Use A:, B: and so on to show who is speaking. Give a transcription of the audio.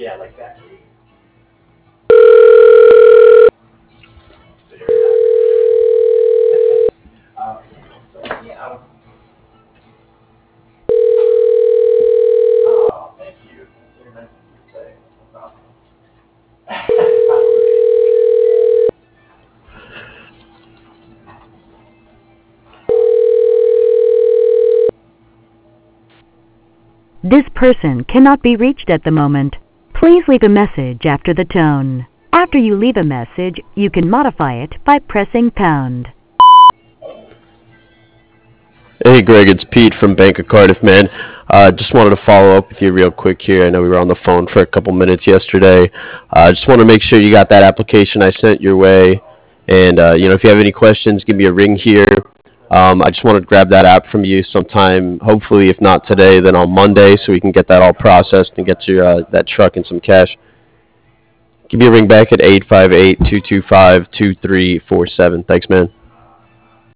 A: This person cannot be reached at the moment. Please leave a message after the tone. After you leave a message, you can modify it by pressing pound.
B: Hey Greg, it's Pete from Bank of Cardiff, man. Just wanted to follow up with you real quick here. I know we were on the phone for a couple minutes yesterday. Just want to make sure you got that application I sent your way. And, if you have any questions, give me a ring here. I just want to grab that app from you sometime, hopefully, if not today, then on Monday, so we can get that all processed and get you that truck and some cash. Give me a ring back at 858-225-2347. Thanks, man.